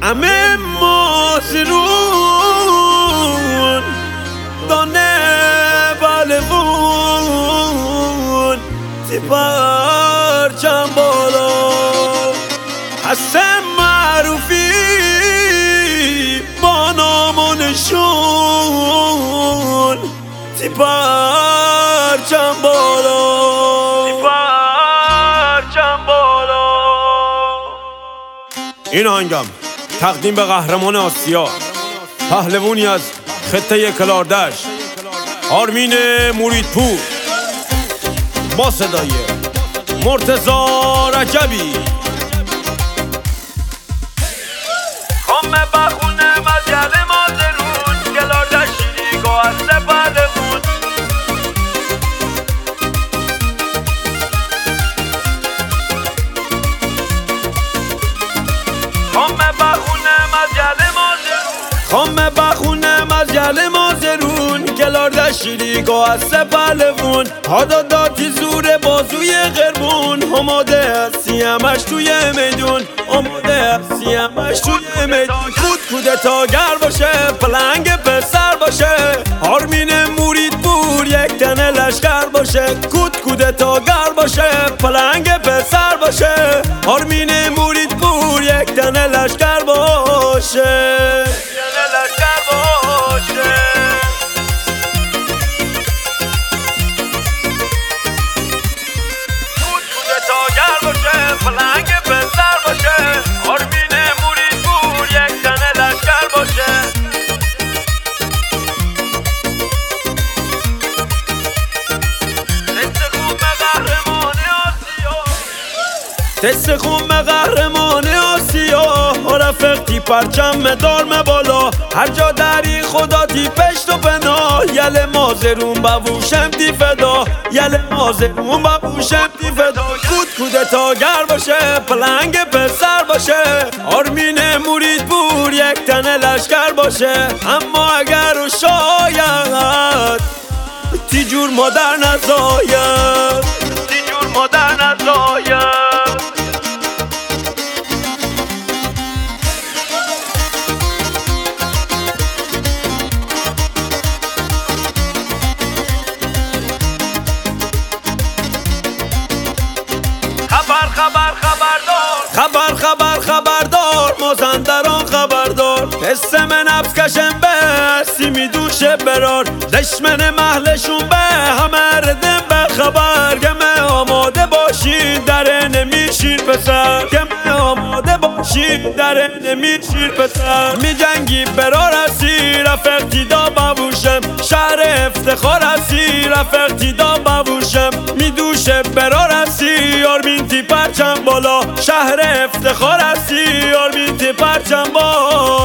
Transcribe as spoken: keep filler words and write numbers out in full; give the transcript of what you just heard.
همه مازرون دانه بالبون تی پرچم بالا هستم معروفی با نام و نشون تی پرچم بالا تی پرچم بالا. این آهنگم تقدیم به قهرمان آسیا، پهلوانی از خطه کلاردش، آرمین موریدپور، با صدای مرتضی رجبی. خمه بخونه مزید مازرون کلاردش شیری گوهسته پهلوون. خمه بخونه مزید مازرون خمه بخونه مزید مازرون کلاردش شیری گوهسته پهلوون. هادا داتی زور بازوی قربون آماده هستی همش توی میدون آماده هستی همش توی میدون. کود کودتاگر باشه پلنگ پسر باشه آرمین موریدپور یک تنه لشکر باشه. کود کودتاگر باشه پلنگ پسر باشه آرمین موریدپور یک تنه لشکر باشه لشکر باشه. کود کودتاگر باشه پلنگ پسر باشه آرمین موریدپور یک تنه لشکر باشه. تست خون قهرمان آسیا رفقتی پرچم دارم بالا هر جا دری خدا تی پشت و پناه یل مازرون بوشم تی فدا یل مازرون بوشم تی فدا. کود کودتاگر باشه پلنگ پسر باشه آرمین موریدپور یک تنه لشکر باشه. اما اگر و شاید تی جور مادر نزاید تی جور مادر نزاید. خبر خبر خبردار خبر خبر خبردار مازندران خبردار. اسم نفس کشم به هستی می دوشه برار دشمن محلشون به همه ردم به خبر. گمه آماده باشین دره نمیشین پسر گمه آماده باشین دره نمیشین پسر. می جنگی برار هستی رفقتی دا ببوشم شهر افتخار هستی رفقتی دا ببوشم. می دوشه برار هستی آرمین تی پرچم بالا شهر افتخار هستی آرمین تی پرچم بالا.